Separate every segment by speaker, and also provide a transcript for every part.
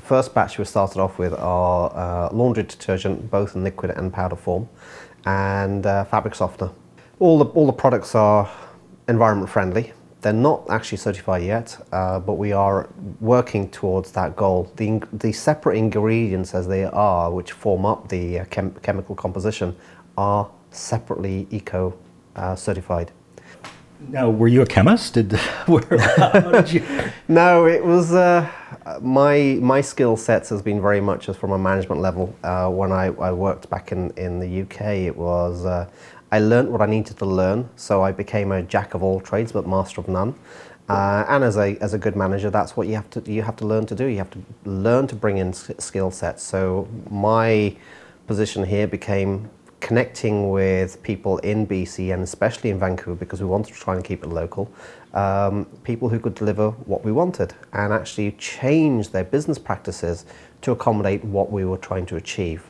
Speaker 1: first batch we started off with are laundry detergent, both in liquid and powder form, and fabric softener. All the products are environment friendly. They're not actually certified yet, but we are working towards that goal. The separate ingredients as they are, which form up the chemical composition, are separately eco certified.
Speaker 2: Now, were you a chemist? How did you?
Speaker 1: No, it was my skill sets has been very much as from a management level. When I worked back in the UK, it was I learned what I needed to learn, so I became a jack of all trades but master of none. And as a good manager, that's what you have to learn to do. You have to learn to bring in skill sets. So my position here became connecting with people in BC and especially in Vancouver, because we wanted to try and keep it local, people who could deliver what we wanted and actually change their business practices to accommodate what we were trying to achieve.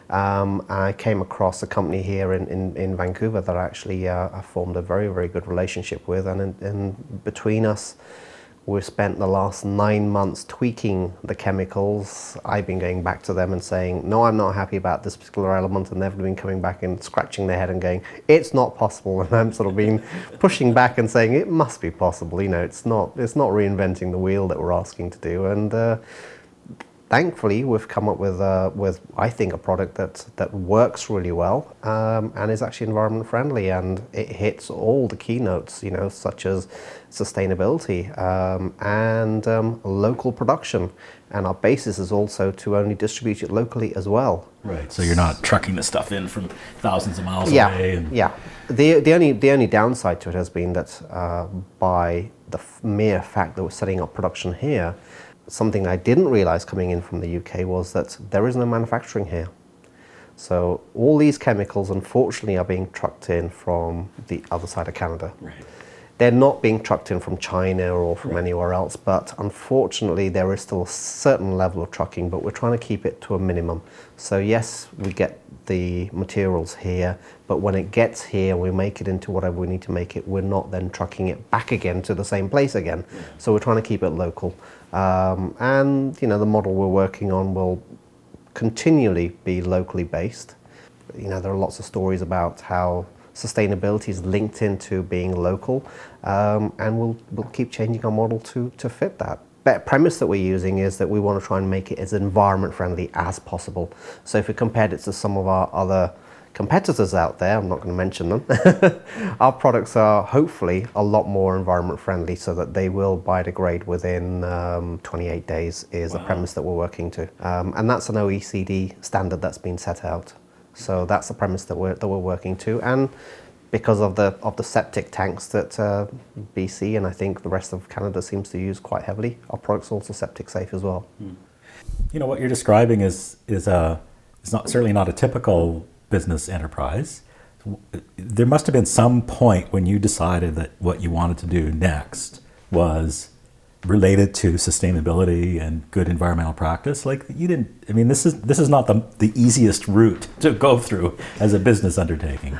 Speaker 1: I came across a company here in Vancouver that actually I formed a very, very good relationship with, and between us, we've spent the last 9 months tweaking the chemicals. I've been going back to them and saying, no, I'm not happy about this particular element, and they've been coming back and scratching their head and going, it's not possible. And I'm sort of been pushing back and saying, it must be possible. You know, it's not reinventing the wheel that we're asking to do. And thankfully, we've come up with I think a product that works really well and is actually environment friendly, and it hits all the keynotes, you know, such as sustainability and local production. And our basis is also to only distribute it locally as well.
Speaker 2: Right. So you're not trucking the stuff in from thousands of miles away. And...
Speaker 1: Yeah. The only downside to it has been that by the mere fact that we're setting up production here, something I didn't realize coming in from the UK was that there is no manufacturing here. So all these chemicals, unfortunately, are being trucked in from the other side of Canada.
Speaker 2: Right.
Speaker 1: They're not being trucked in from China or from anywhere else, but unfortunately there is still a certain level of trucking, but we're trying to keep it to a minimum. So yes, we get the materials here, but when it gets here, we make it into whatever we need to make it. We're not then trucking it back again to the same place again. Yeah. So we're trying to keep it local. And you know, the model we're working on will continually be locally based. You know, there are lots of stories about how sustainability is linked into being local, and we'll keep changing our model to fit that. The premise that we're using is that we want to try and make it as environment friendly as possible. So if we compared it to some of our other competitors out there, I'm not going to mention them, our products are hopefully a lot more environment friendly, so that they will biodegrade within 28 days is the premise that we're working to. And that's an OECD standard that's been set out. So that's the premise that we're working to, and because of the septic tanks that BC and I think the rest of Canada seems to use quite heavily, our product's also septic safe as well.
Speaker 2: You know, what you're describing is certainly not a typical business enterprise. There must have been some point when you decided that what you wanted to do next was related to sustainability and good environmental practice. Like, you didn't, I mean, this is not the easiest route to go through as a business undertaking.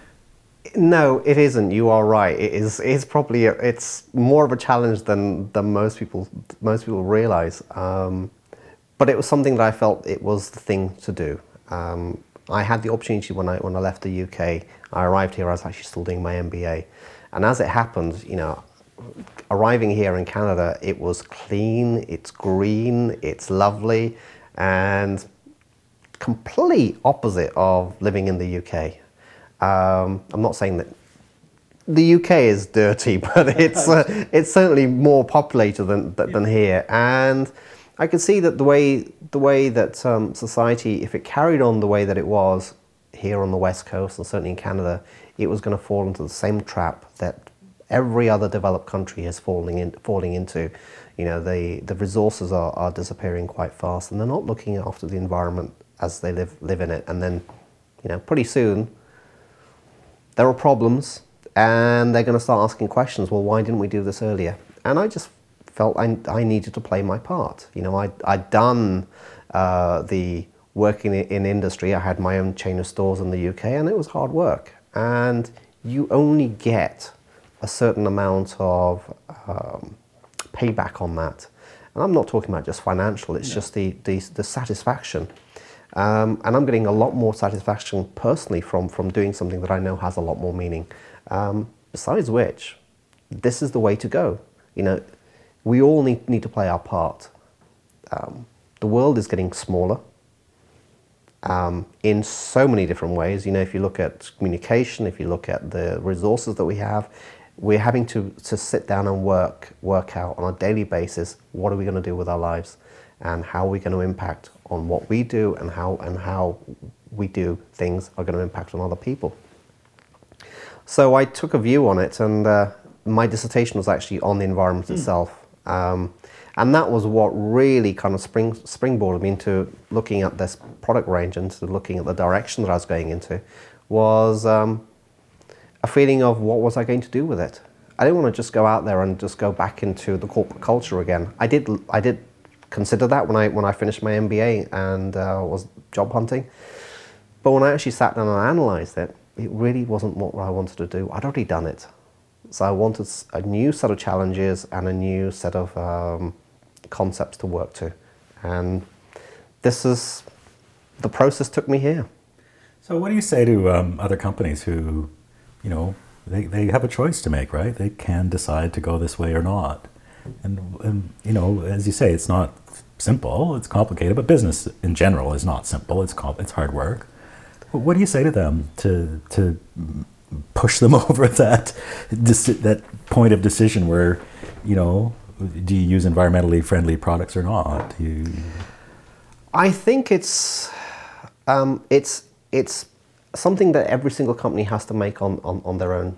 Speaker 1: No, it isn't. You are right. It's probably it's more of a challenge than most people realize. But it was something that I felt it was the thing to do. I had the opportunity when I left the UK. I arrived here. I was actually still doing my MBA, and as it happened, you know, arriving here in Canada, it was clean, it's green, it's lovely, and complete opposite of living in the UK. I'm not saying that the UK is dirty, but it's certainly more populated than here. And I could see that the way that society, if it carried on the way that it was here on the West Coast and certainly in Canada, it was going to fall into the same trap that every other developed country is falling into. You know, the resources are disappearing quite fast, and they're not looking after the environment as they live in it. And then, you know, pretty soon there are problems, and they're going to start asking questions. Well, why didn't we do this earlier? And I just felt I needed to play my part. You know, I'd done the working in industry. I had my own chain of stores in the UK, and it was hard work. And you only get a certain amount of payback on that. And I'm not talking about just financial, it's just the satisfaction. And I'm getting a lot more satisfaction personally from doing something that I know has a lot more meaning. Besides which, this is the way to go. You know, we all need to play our part. The world is getting smaller in so many different ways. You know, if you look at communication, if you look at the resources that we have, we're having to sit down and work out on a daily basis, what are we going to do with our lives and how are we going to impact on what we do, and how we do things are going to impact on other people. So I took a view on it, and my dissertation was actually on the environment itself. And that was what really kind of springboarded me into looking at this product range and to looking at the direction that I was going into, was a feeling of what was I going to do with it. I didn't want to just go out there and just go back into the corporate culture again. I did consider that when I finished my MBA and was job hunting. But when I actually sat down and analysed it, it really wasn't what I wanted to do. I'd already done it. So I wanted a new set of challenges and a new set of concepts to work to. And the process took me here.
Speaker 2: So what do you say to other companies who, you know, they have a choice to make, right? They can decide to go this way or not. And you know, as you say, it's not simple, it's complicated, but business in general is not simple, it's hard work. What do you say to them to push them over that point of decision where, you know, do you use environmentally friendly products or not?
Speaker 1: I think it's something that every single company has to make on their own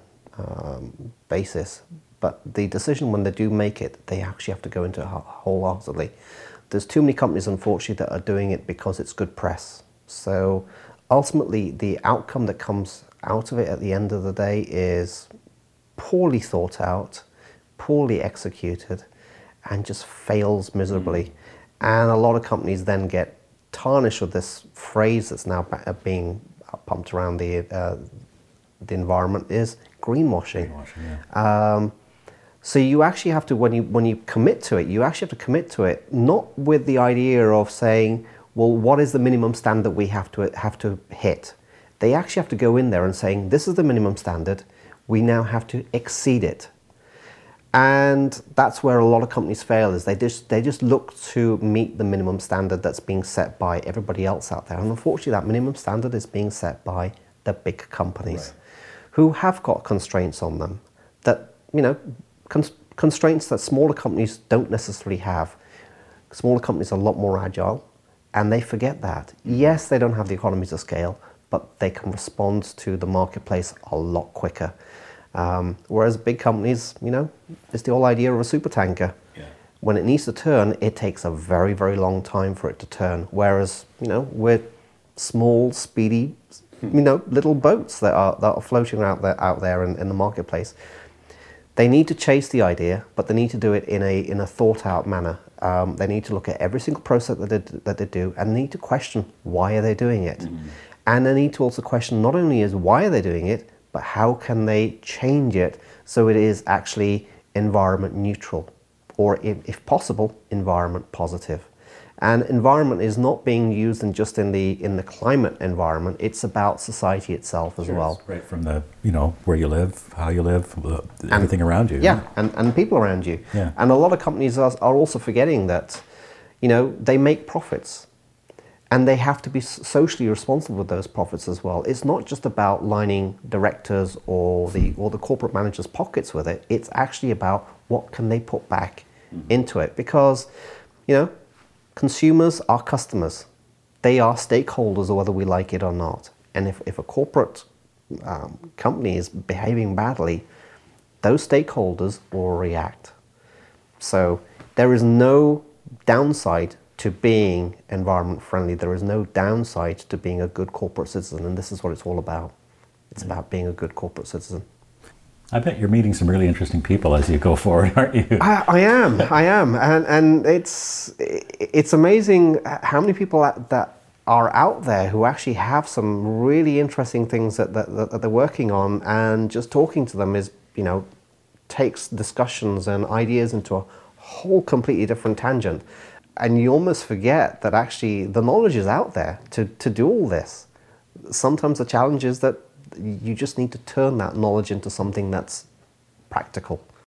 Speaker 1: basis. But the decision, when they do make it, they actually have to go into it wholeheartedly. There's too many companies, unfortunately, that are doing it because it's good press. So ultimately, the outcome that comes out of it at the end of the day is poorly thought out, poorly executed, and just fails miserably. And a lot of companies then get tarnished with this phrase that's now being pumped around the environment, is greenwashing. Yeah. So you actually have to, when you commit to it, you actually have to commit to it not with the idea of saying, well, what is the minimum standard we have to hit? They actually have to go in there and saying, this is the minimum standard, we now have to exceed it. And that's where a lot of companies fail, is they just look to meet the minimum standard that's being set by everybody else out there. And unfortunately, that minimum standard is being set by the big companies, who have got constraints on them that, you know, constraints that smaller companies don't necessarily have. Smaller companies are a lot more agile, and they forget that. Yes, they don't have the economies of scale, but they can respond to the marketplace a lot quicker. Whereas big companies, you know, it's the whole idea of a super tanker. Yeah. When it needs to turn, it takes a very, very long time for it to turn. Whereas, you know, we're small, speedy, you know, little boats that are floating out there in the marketplace. They need to chase the idea, but they need to do it in a thought-out manner. They need to look at every single process that they do, and need to question, why are they doing it? Mm-hmm. And they need to also question, not only is why are they doing it, but how can they change it so it is actually environment neutral, or if possible, environment positive. And environment is not being used just in the climate environment. It's about society itself as well.
Speaker 2: Right from the, you know, where you live, how you live, everything around you.
Speaker 1: Yeah, and people around you.
Speaker 2: Yeah.
Speaker 1: And a lot of companies are also forgetting that, you know, they make profits, and they have to be socially responsible with those profits as well. It's not just about lining directors or the corporate managers' pockets with it. It's actually about what can they put back into it, because, you know, consumers are customers. They are stakeholders, whether we like it or not. And if a corporate company is behaving badly, those stakeholders will react. So there is no downside to being environment friendly. There is no downside to being a good corporate citizen, and this is what it's all about. It's about being a good corporate citizen.
Speaker 2: I bet you're meeting some really interesting people as you go forward, aren't you?
Speaker 1: I am, and it's amazing how many people that are out there who actually have some really interesting things that they're working on, and just talking to them is, you know, takes discussions and ideas into a whole completely different tangent. And you almost forget that actually the knowledge is out there to do all this. Sometimes the challenge is that you just need to turn that knowledge into something that's practical.